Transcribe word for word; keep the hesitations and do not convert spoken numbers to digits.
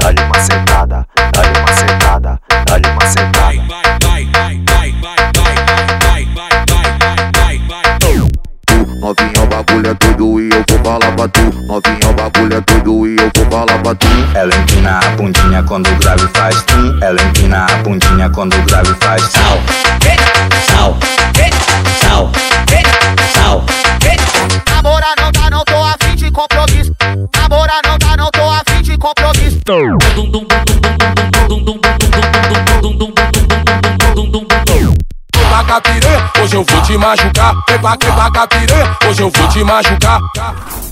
dá-lhe uma sentada, dá-lhe uma sentada, dá-lhe uma sentada. Vai, vai, vai, vai, vai, vai, vai, vai, vai, vai, vai. Tu, novinha, o bagulho é tudo e eu vou falar pra tu. Novinha, o bagulho é tudo e eu vou falar pra tu. Ela empina a bundinha quando o grave faz tum. Ela empina a bundinha quando o grave faz sal, sal, sal, sal. Namorar não dá, não tô afim de compromisso. Namorar não dá, não tô afim de compromisso. Vaca piranha, hoje eu vou te machucar. Vai, vai, vaca piranha, hoje eu vou te machucar.